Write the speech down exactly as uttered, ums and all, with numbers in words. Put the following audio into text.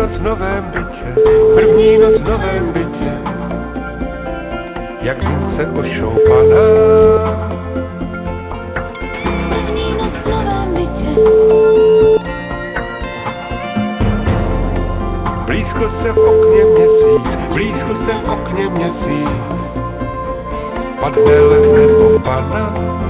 noc v novém bytě, první noc v novém bytě, jak se ošoupaná. První noc v novém bytě. Blízko se v okně měsíc, blízko se v okně měsíc, padne les nebo pana.